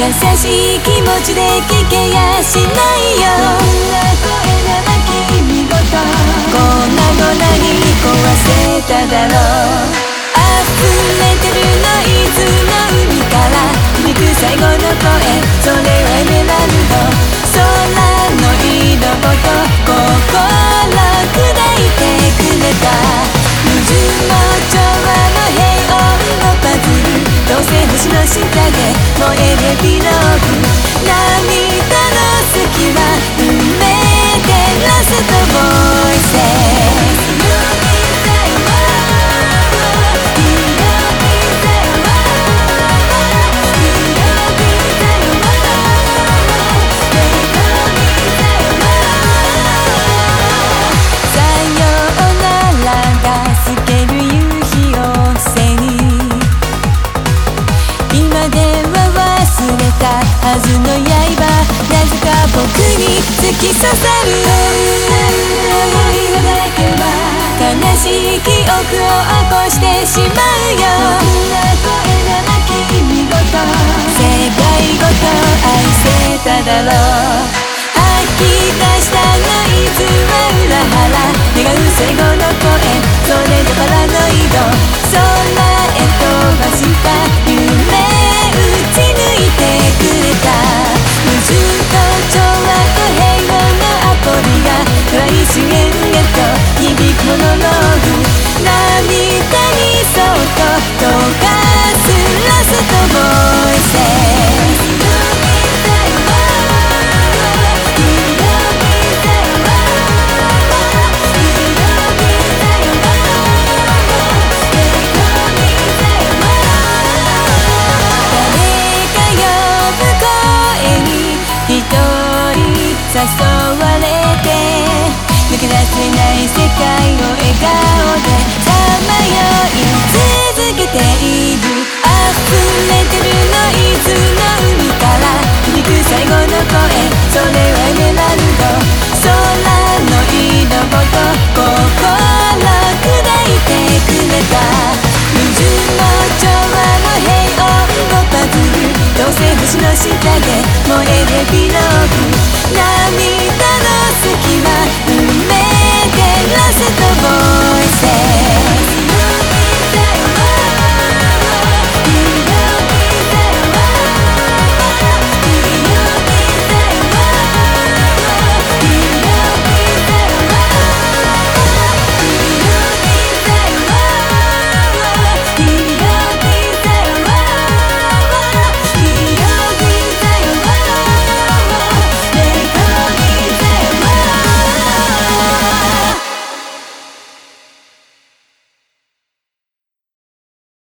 優しい気持ちで聞けやしないよ。こんな声なら君ごと粉々に壊せただろう。溢れてるノイズの海から響く最後の声、それはエメラルド。空の色ごと心砕いてくれた。矛盾の調和の平穏のパズル、どうせ星の下で燃えるエピローグ。涙の隙間埋めてラストボイス。はずの刃、なぜか僕に突き刺さる。悲しい記憶を起こしてしまうよ。こんな声なら君ごと世界ごと愛せただろう。吐き出したノイズは裏腹、願う最後の声、それでパラノイド。空へ飛ばした夢打ち抜いてくれた。矛盾と調和と平和のアポリが暗い主演へと響くモノローグ。涙にそっと溶かすラストボイス。誘われて抜け出せない世界を笑顔でさまよい続けている。溢れてるノイズの海から響く最後の声、それはエメラルド。空の色ごと心砕いてくれた。矛盾の調和の平穏のパズル、どうせ星の下で燃えるエピローグ。涙の隙間埋めてラストボイス。